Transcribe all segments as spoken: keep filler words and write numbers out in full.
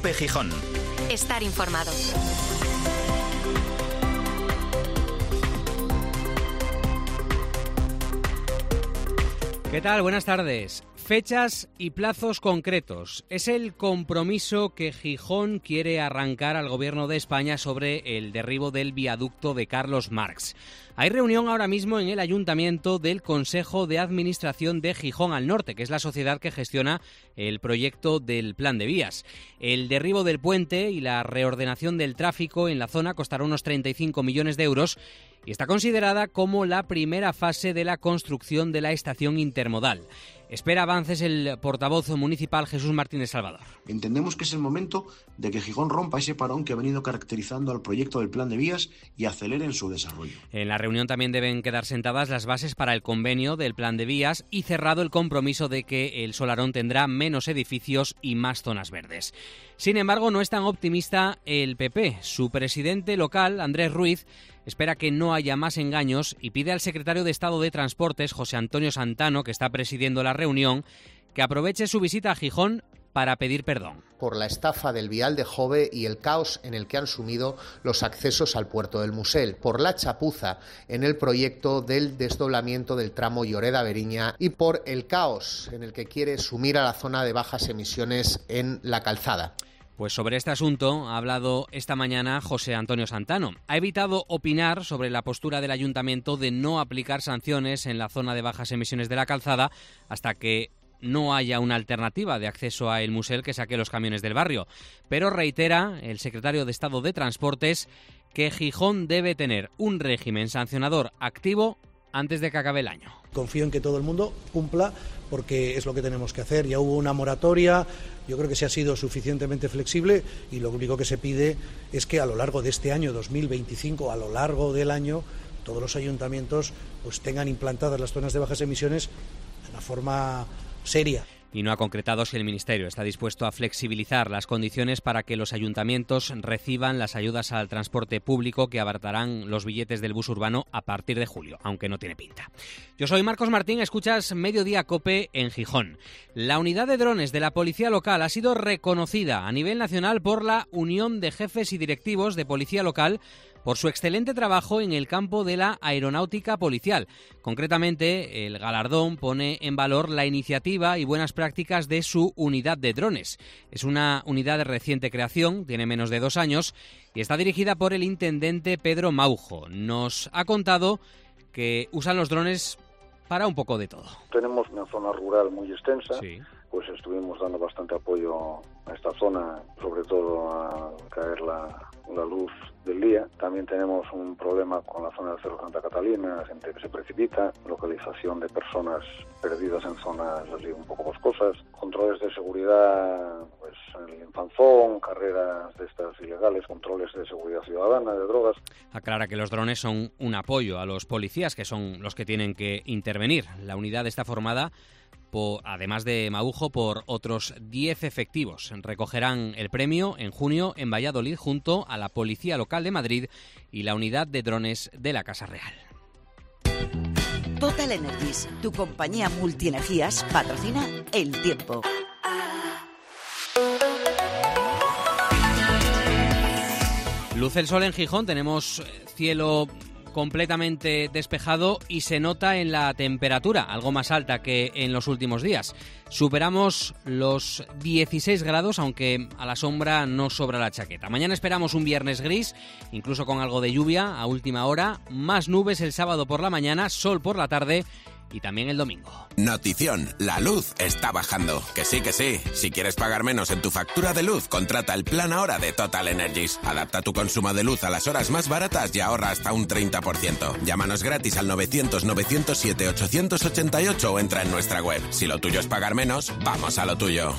COPE Gijón. Estar informado. ¿Qué tal? Buenas tardes. Fechas y plazos concretos. Es el compromiso que Gijón quiere arrancar al Gobierno de España sobre el derribo del viaducto de Carlos Marx. Hay reunión ahora mismo en el Ayuntamiento del Consejo de Administración de Gijón al Norte, que es la sociedad que gestiona el proyecto del Plan de Vías. El derribo del puente y la reordenación del tráfico en la zona costará unos treinta y cinco millones de euros y está considerada como la primera fase de la construcción de la estación intermodal. Espera avances el portavoz municipal Jesús Martínez Salvador. Entendemos que es el momento de que Gijón rompa ese parón que ha venido caracterizando al proyecto del Plan de Vías y acelere en su desarrollo. En la reunión también deben quedar sentadas las bases para el convenio del Plan de Vías y cerrado el compromiso de que el Solarón tendrá menos edificios y más zonas verdes. Sin embargo, no es tan optimista el P P. Su presidente local, Andrés Ruiz, espera que no haya más engaños y pide al secretario de Estado de Transportes, José Antonio Santano, que está presidiendo la reunión, que aproveche su visita a Gijón para pedir perdón. Por la estafa del vial de Jove y el caos en el que han sumido los accesos al puerto del Musel, por la chapuza en el proyecto del desdoblamiento del tramo Lloreda-Beriña y por el caos en el que quiere sumir a la zona de bajas emisiones en La Calzada. Pues sobre este asunto ha hablado esta mañana José Antonio Santano. Ha evitado opinar sobre la postura del ayuntamiento de no aplicar sanciones en la zona de bajas emisiones de La Calzada hasta que no haya una alternativa de acceso a El Musel que saque los camiones del barrio. Pero reitera el secretario de Estado de Transportes que Gijón debe tener un régimen sancionador activo antes de que acabe el año. Confío en que todo el mundo cumpla porque es lo que tenemos que hacer. Ya hubo una moratoria, yo creo que se ha sido suficientemente flexible y lo único que se pide es que a lo largo de este año dos mil veinticinco, a lo largo del año, todos los ayuntamientos pues tengan implantadas las zonas de bajas emisiones de una forma seria. Y no ha concretado si el Ministerio está dispuesto a flexibilizar las condiciones para que los ayuntamientos reciban las ayudas al transporte público que abaratarán los billetes del bus urbano a partir de julio, aunque no tiene pinta. Yo soy Marcos Martín, escuchas Mediodía COPE en Gijón. La unidad de drones de la policía local ha sido reconocida a nivel nacional por la Unión de Jefes y Directivos de Policía Local por su excelente trabajo en el campo de la aeronáutica policial. Concretamente, el galardón pone en valor la iniciativa y buenas prácticas de su unidad de drones. Es una unidad de reciente creación, tiene menos de dos años y está dirigida por el intendente Pedro Maujo. Nos ha contado que usan los drones para un poco de todo. Tenemos una zona rural muy extensa, sí. Pues estuvimos dando bastante apoyo a esta zona, sobre todo a caer la, la luz del día. También tenemos un problema con la zona del Cerro Santa Catalina, gente que se precipita, localización de personas perdidas en zonas así un poco boscosas, controles de seguridad, pues el infanzón, carreras de estas ilegales, controles de seguridad ciudadana, de drogas. Aclara que los drones son un apoyo a los policías, que son los que tienen que intervenir. La unidad está formada Por, además de Maujo, por otros diez efectivos. Recogerán el premio en junio en Valladolid junto a la Policía Local de Madrid y la unidad de drones de la Casa Real. Total Energies, tu compañía multienergías, patrocina El Tiempo. Luce el sol en Gijón, tenemos cielo completamente despejado y se nota en la temperatura, algo más alta que en los últimos días. Superamos los dieciséis grados, aunque a la sombra no sobra la chaqueta. Mañana esperamos un viernes gris, incluso con algo de lluvia a última hora, más nubes el sábado por la mañana, sol por la tarde y también el domingo. Notición, la luz está bajando. Que sí, que sí. Si quieres pagar menos en tu factura de luz, contrata el plan ahora de Total Energies. Adapta tu consumo de luz a las horas más baratas y ahorra hasta un treinta por ciento. Llámanos gratis al novecientos, novecientos siete, ochocientos ochenta y ocho o entra en nuestra web. Si lo tuyo es pagar menos, vamos a lo tuyo.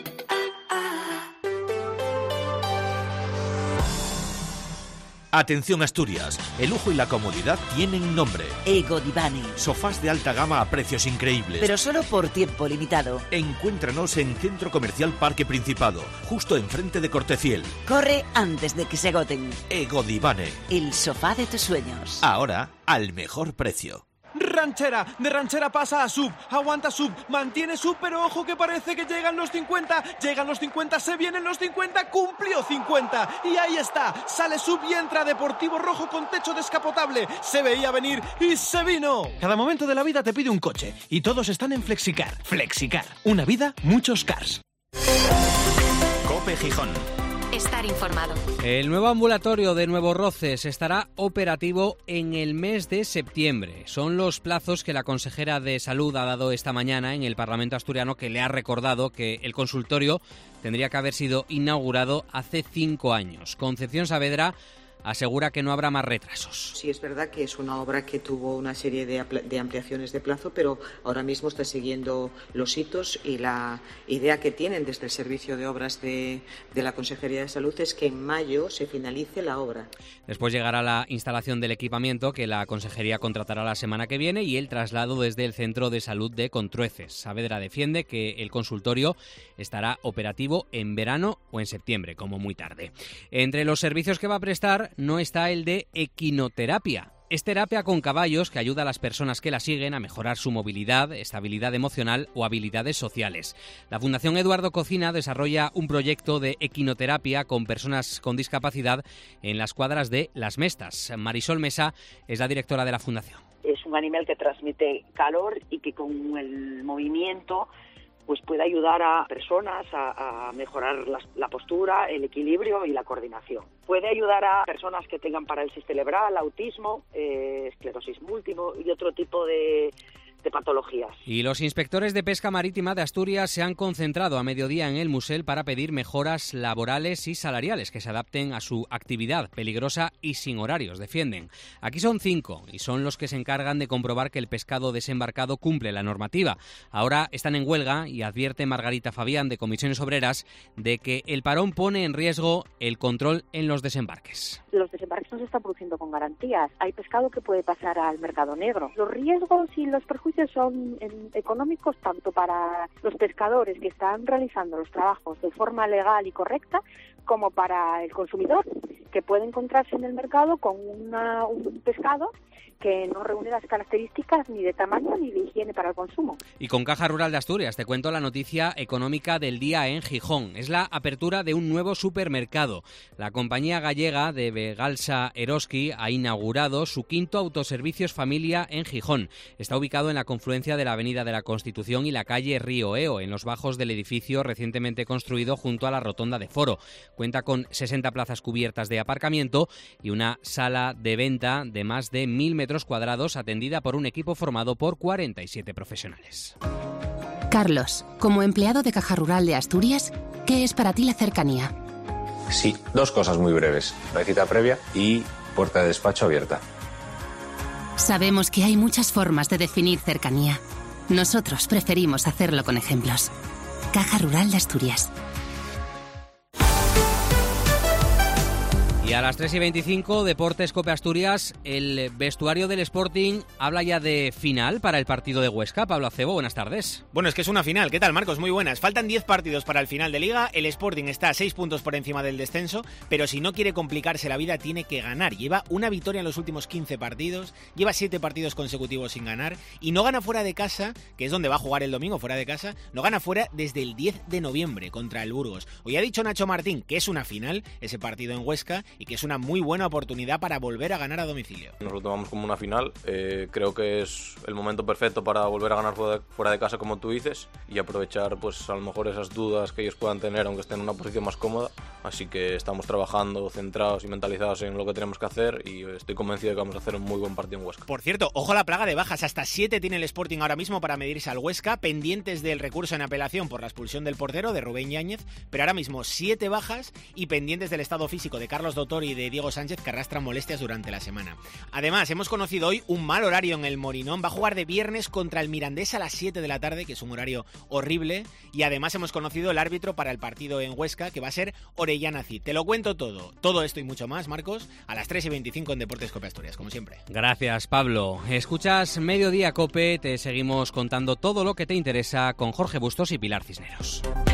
Atención Asturias, el lujo y la comodidad tienen nombre. Ego Divane. Sofás de alta gama a precios increíbles. Pero solo por tiempo limitado. Encuéntranos en Centro Comercial Parque Principado, justo enfrente de Corteciel. Corre antes de que se agoten. Ego Divane. El sofá de tus sueños. Ahora, al mejor precio. Ranchera, de Ranchera pasa a Sub, aguanta Sub, mantiene Sub, pero ojo que parece que llegan los cincuenta, llegan los cincuenta, se vienen los cincuenta, cumplió cincuenta, y ahí está, sale Sub y entra Deportivo Rojo con techo descapotable, se veía venir y se vino. Cada momento de la vida te pide un coche, y todos están en Flexicar. Flexicar, una vida, muchos cars. COPE Gijón. Estar informado. El nuevo ambulatorio de Nuevo Roces estará operativo en el mes de septiembre. Son los plazos que la consejera de Salud ha dado esta mañana en el Parlamento asturiano, que le ha recordado que el consultorio tendría que haber sido inaugurado hace cinco años. Concepción Saavedra asegura que no habrá más retrasos. Sí, es verdad que es una obra que tuvo una serie de, de ampliaciones de plazo, pero ahora mismo está siguiendo los hitos y la idea que tienen desde el Servicio de Obras de, de la Consejería de Salud es que en mayo se finalice la obra. Después llegará la instalación del equipamiento que la Consejería contratará la semana que viene y el traslado desde el Centro de Salud de Contrueces. Saavedra defiende que el consultorio estará operativo en verano o en septiembre, como muy tarde. Entre los servicios que va a prestar no está el de equinoterapia. Es terapia con caballos que ayuda a las personas que la siguen a mejorar su movilidad, estabilidad emocional o habilidades sociales. La Fundación Eduardo Cocina desarrolla un proyecto de equinoterapia con personas con discapacidad en las cuadras de Las Mestas. Marisol Mesa es la directora de la Fundación. Es un animal que transmite calor y que con el movimiento pues puede ayudar a personas a, a mejorar la, la postura, el equilibrio y la coordinación. Puede ayudar a personas que tengan parálisis cerebral, autismo, eh, esclerosis múltiple y otro tipo de, de patologías. Y los inspectores de pesca marítima de Asturias se han concentrado a mediodía en el Musel para pedir mejoras laborales y salariales que se adapten a su actividad peligrosa y sin horarios, defienden. Aquí son cinco y son los que se encargan de comprobar que el pescado desembarcado cumple la normativa. Ahora están en huelga y advierte Margarita Fabián de Comisiones Obreras de que el parón pone en riesgo el control en los desembarques. Los desembarques no se están produciendo con garantías. Hay pescado que puede pasar al mercado negro. Los riesgos y los perjuicios son en, económicos tanto para los pescadores que están realizando los trabajos de forma legal y correcta como para el consumidor, que puede encontrarse en el mercado con una, un pescado que no reúne las características ni de tamaño ni de higiene para el consumo. Y con Caja Rural de Asturias te cuento la noticia económica del día en Gijón. Es la apertura de un nuevo supermercado. La compañía gallega de Begalsa Eroski ha inaugurado su quinto autoservicios familia en Gijón. Está ubicado en la confluencia de la Avenida de la Constitución y la calle Río Eo, en los bajos del edificio recientemente construido junto a la rotonda de Foro. Cuenta con sesenta plazas cubiertas de aparcamiento y una sala de venta de más de mil metros cuadrados atendida por un equipo formado por cuarenta y siete profesionales. Carlos, como empleado de Caja Rural de Asturias, ¿qué es para ti la cercanía? Sí, dos cosas muy breves. La cita previa y puerta de despacho abierta. Sabemos que hay muchas formas de definir cercanía. Nosotros preferimos hacerlo con ejemplos. Caja Rural de Asturias. Y a las tres y veinticinco, Deportes Cope Asturias, el vestuario del Sporting habla ya de final para el partido de Huesca. Pablo Acebo, buenas tardes. Bueno, es que es una final. ¿Qué tal, Marcos? Muy buenas. Faltan diez partidos para el final de Liga. El Sporting está a seis puntos por encima del descenso, pero si no quiere complicarse la vida, tiene que ganar. Lleva una victoria en los últimos quince partidos, lleva siete partidos consecutivos sin ganar y no gana fuera de casa, que es donde va a jugar el domingo, fuera de casa, no gana fuera desde el diez de noviembre contra el Burgos. Hoy ha dicho Nacho Martín que es una final, ese partido en Huesca, y que es una muy buena oportunidad para volver a ganar a domicilio. Nos lo tomamos como una final, eh, creo que es el momento perfecto para volver a ganar fuera de, fuera de casa, como tú dices, y aprovechar pues a lo mejor esas dudas que ellos puedan tener, aunque estén en una posición más cómoda. Así que estamos trabajando, centrados y mentalizados en lo que tenemos que hacer, y estoy convencido de que vamos a hacer un muy buen partido en Huesca. Por cierto, ojo a la plaga de bajas, hasta siete tiene el Sporting ahora mismo para medirse al Huesca, pendientes del recurso en apelación por la expulsión del portero, de Rubén Yáñez, pero ahora mismo siete bajas y pendientes del estado físico de Carlos Dottori y de Diego Sánchez, que arrastran molestias durante la semana. Además, hemos conocido hoy un mal horario en el Morinón. Va a jugar de viernes contra el Mirandés a las siete de la tarde, que es un horario horrible. Y además hemos conocido el árbitro para el partido en Huesca, que va a ser Orellana Cid. Te lo cuento todo. Todo esto y mucho más, Marcos, a las tres y veinticinco en Deportes Cope Asturias, como siempre. Gracias, Pablo. Escuchas Mediodía Cope. Te seguimos contando todo lo que te interesa con Jorge Bustos y Pilar Cisneros.